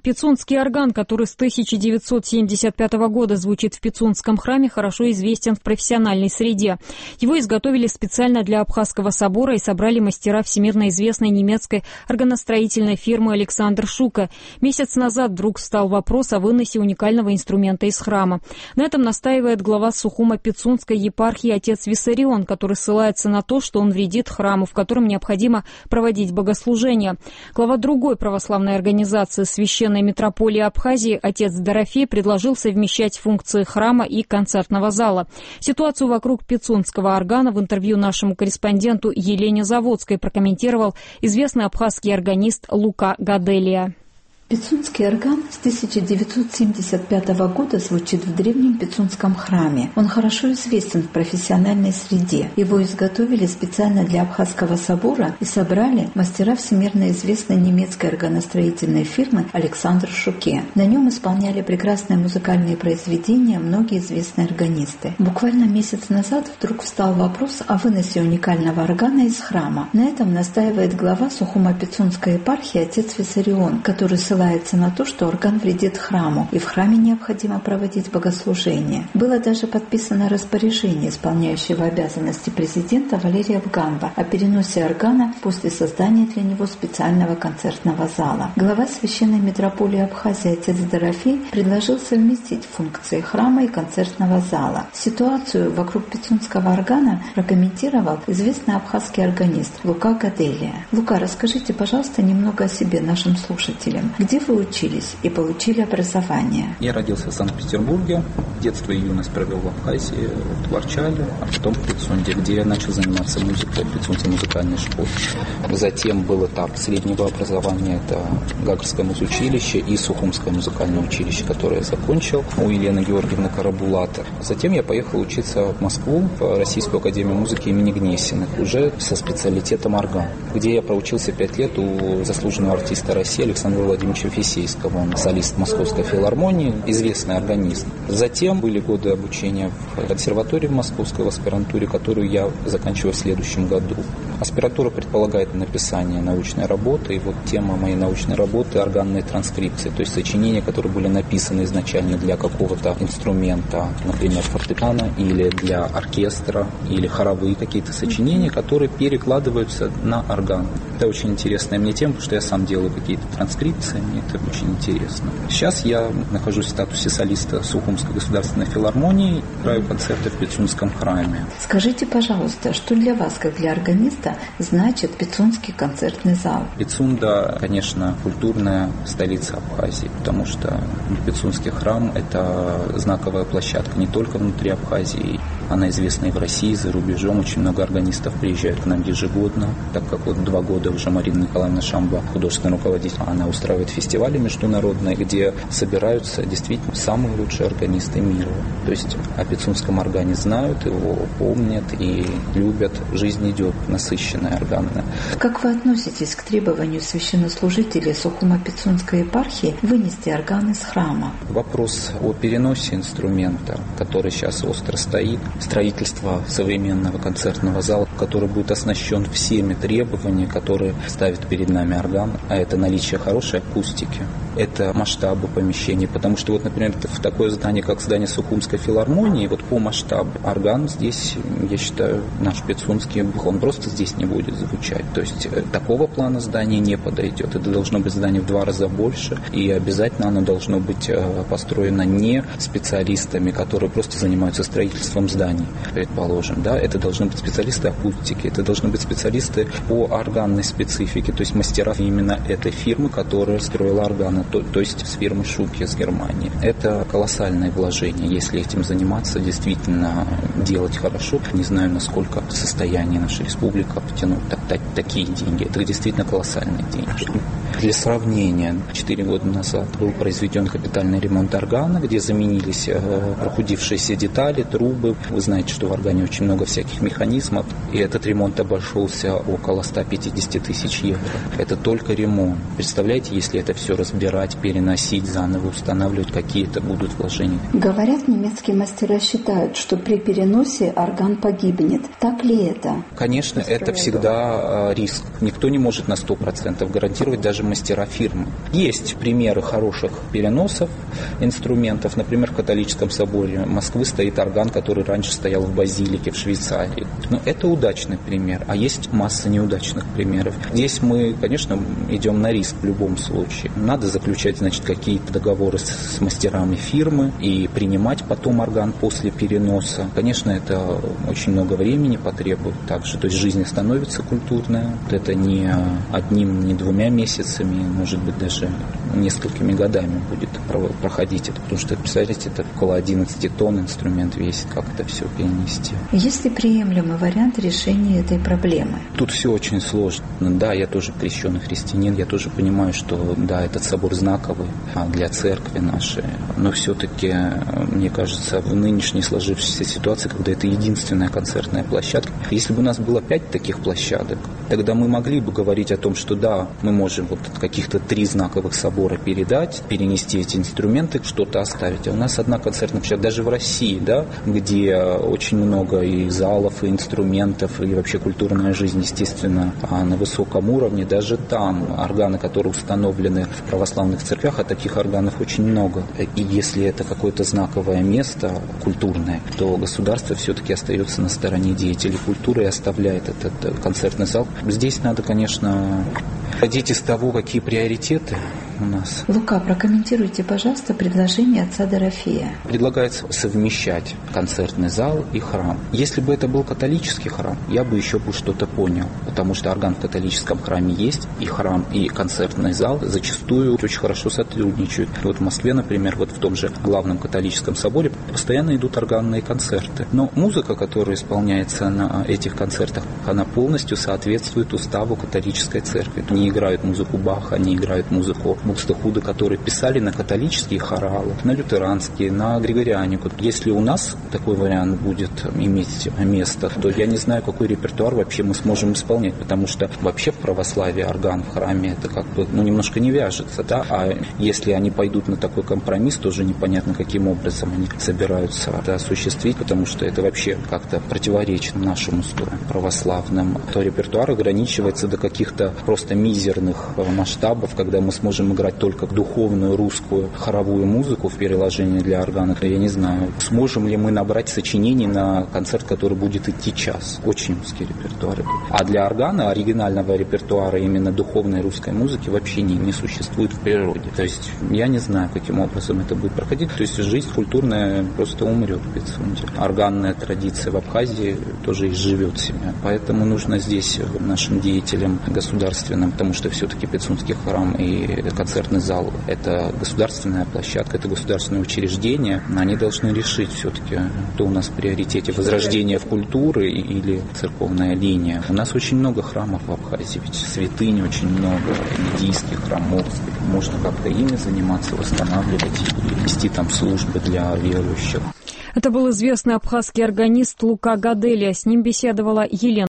Пицунский орган, который с 1975 года звучит в Пицунском храме, хорошо известен в профессиональной среде. Его изготовили специально для Абхазского собора и собрали мастера всемирно известной немецкой органостроительной фирмы Александр Шуке. Месяц назад вдруг встал вопрос о выносе уникального инструмента из храма. На этом настаивает глава Сухума-Пицунской епархии отец Виссарион, который ссылается на то, что он вредит храму, в котором необходимо проводить богослужения. Глава другой православной организации Священной митрополии Абхазии отец Дорофей предложил совмещать функции храма и концертного зала. Ситуацию вокруг Пицунского органа в интервью нашему корреспонденту Елене Заводской прокомментировал известный абхазский органист Лука Гаделия. Пицунский орган с 1975 года звучит в древнем Пицунском храме. Он хорошо известен в профессиональной среде. Его изготовили специально для Абхазского собора и собрали мастера всемирно известной немецкой органостроительной фирмы Александр Шуке. На нем исполняли прекрасные музыкальные произведения многие известные органисты. Буквально месяц назад вдруг встал вопрос о выносе уникального органа из храма. На этом настаивает глава Сухума-Пицунской епархии отец Виссарион, который ссылается на то, что орган вредит храму, и в храме необходимо проводить богослужение. Было даже подписано распоряжение исполняющего обязанности президента Валерия Вганба о переносе органа после создания для него специального концертного зала. Глава Священной митрополии Абхазии отец Дорофей предложил совместить функции храма и концертного зала. Ситуацию вокруг Пицунского органа прокомментировал известный абхазский органист Лука Гаделия. Лука, расскажите, пожалуйста, немного о себе нашим слушателям. Где вы учились и получили образование? Я родился в Санкт-Петербурге. Детство и юность провел в Абхазии, в Ворчале, а потом в Пицунде, где я начал заниматься музыкой в Пицунской музыкальной школе. Затем был этап среднего образования, это Гагарское музучилище и Сухумское музыкальное училище, которое я закончил у Елены Георгиевны Карабулатор. Затем я поехал учиться в Москву, в Российскую академию музыки имени Гнесиных, уже со специалитетом орган, где я проучился 5 лет у заслуженного артиста России Александра Владимировича Фесейского. Он солист Московской филармонии, известный органист. Затем были годы обучения в консерватории в Московской, в аспирантуре, которую я заканчиваю в следующем году. Аспирантура предполагает написание научной работы, и вот тема моей научной работы – органные транскрипции, то есть сочинения, которые были написаны изначально для какого-то инструмента, например, фортепиано, или для оркестра, или хоровые какие-то сочинения, которые перекладываются на орган. Это очень интересная мне тема, потому что я сам делаю какие-то транскрипции, мне это очень интересно. Сейчас я нахожусь в статусе солиста Сухумской государственной филармонии, играю концерты в Пицунском храме. Скажите, пожалуйста, что для вас, как для органиста, значит Пицунский концертный зал? Пицунда, конечно, культурная столица Абхазии, потому что Пицунский храм – это знаковая площадка не только внутри Абхазии, она известна и в России, за рубежом. Очень много органистов приезжают к нам ежегодно, так как вот 2 года уже Марина Николаевна Шамба, художественный руководитель, она устраивает фестивали международные, где собираются действительно самые лучшие органисты мира. То есть о Пицунском органе знают, его помнят и любят. Жизнь идет насыщенная, органная. Как вы относитесь к требованию священнослужителей Сухума-Пицунской епархии вынести орган из храма? Вопрос о переносе инструмента, который сейчас остро стоит, строительство современного концертного зала, который будет оснащен всеми требованиями, которые ставит перед нами орган, а это наличие хорошей акустики, это масштабы помещений, потому что вот, например, в такое здание, как здание Сухумской филармонии, вот по масштабу орган здесь, я считаю, наш Пицунский, он просто здесь не будет звучать. То есть такого плана здания не подойдет. Это должно быть здание в 2 раза больше, и обязательно оно должно быть построено не специалистами, которые просто занимаются строительством зданий, предположим. Да? Это должны быть специалисты акустики, это должны быть специалисты по органной специфике, то есть мастера именно этой фирмы, которая строила органы, то есть с фирмы Шуке из Германии. Это колоссальное вложение, если этим заниматься, действительно делать хорошо. Не знаю, насколько в состоянии наша республика потянуть такие деньги. Это действительно колоссальные деньги. Для сравнения, 4 года назад был произведен капитальный ремонт органа, где заменились прохудившиеся детали, трубы. Вы знаете, что в органе очень много всяких механизмов, и этот ремонт обошелся около 150 тысяч евро. Это только ремонт. Представляете, если это все разбирать, переносить, заново устанавливать, какие это будут вложения? Говорят, немецкие мастера считают, что при переносе орган погибнет. Так ли это? Конечно, это всегда риск. Никто не может на 100% гарантировать, даже мастера фирмы. Есть примеры хороших переносов инструментов. Например, в католическом соборе Москвы стоит орган, который раньше стоял в базилике в Швейцарии. Но это удачный пример, а есть масса неудачных примеров. Здесь мы, конечно, идем на риск в любом случае. Надо заключать, значит, какие-то договоры с мастерами фирмы и принимать потом орган после переноса. Конечно, это очень много времени потребует также. То есть жизнь становится культурная. Это не одним, не 2 месяцами, может быть, даже несколькими годами будет проходить это. Потому что, представляете, это около 11 тонн инструмент весит, как это все перенести. Есть ли приемлемый вариант решения этой проблемы? Тут все очень сложно. Да, я тоже крещеный христианин, я тоже понимаю, что да, этот собор знаковый для церкви нашей. Но все-таки, мне кажется, в нынешней сложившейся ситуации, когда это единственная концертная площадка, если бы у нас было 5 таких площадок, тогда мы могли бы говорить о том, что да, мы можем вот каких-то 3 знаковых собора передать, перенести эти инструменты, что-то оставить. А у нас одна концертная площадка, даже в России, да, где очень много и залов, и инструментов, и вообще культурная жизнь, естественно, на высоком уровне, даже там органы, которые установлены в православных церквях, а таких органов очень много. И если это какое-то знаковое место культурное, то государство все-таки остается на стороне деятелей культуры и оставляет этот концертный зал. Здесь надо, конечно, исходить из того, какие приоритеты у нас. Лука, прокомментируйте, пожалуйста, предложение отца Дорофея. Предлагается совмещать концертный зал и храм. Если бы это был католический храм, я бы еще что-то понял, потому что орган в католическом храме есть, и храм, и концертный зал зачастую очень хорошо сотрудничают. Вот в Москве, например, вот в том же главном католическом соборе постоянно идут органные концерты. Но музыка, которая исполняется на этих концертах, она полностью соответствует уставу католической церкви. Не играют музыку Баха, не играют музыку Букстехуда, которые писали на католические хоралы, на лютеранские, на григорианику. Если у нас такой вариант будет иметь место, то я не знаю, какой репертуар вообще мы сможем исполнять, потому что вообще в православии орган в храме это как бы немножко не вяжется, да, а если они пойдут на такой компромисс, тоже непонятно, каким образом они собираются это осуществить, потому что это вообще как-то противоречит нашему строю православным. То репертуар ограничивается до каких-то просто мизерных масштабов, когда мы сможем играть только духовную русскую хоровую музыку в переложении для органа. Я не знаю, сможем ли мы набрать сочинений на концерт, который будет идти час. Очень узкий репертуар. А для органа оригинального репертуара именно духовной русской музыки вообще не существует в природе. То есть я не знаю, каким образом это будет проходить. То есть жизнь культурная просто умрет в Пицунде. Органная традиция в Абхазии тоже изживет себя. Поэтому нужно здесь нашим деятелям государственным, потому что все-таки Пицунский храм и концертный зал – это государственная площадка, это государственное учреждение. Они должны решить все-таки, кто у нас в приоритете – возрождение в культуре или церковная линия. У нас очень много храмов в Абхазии, ведь святынь очень много, индийских храмов. Можно как-то ими заниматься, восстанавливать и вести там службы для верующих. Это был известный абхазский органист Лука Гаделия. С ним беседовала Елена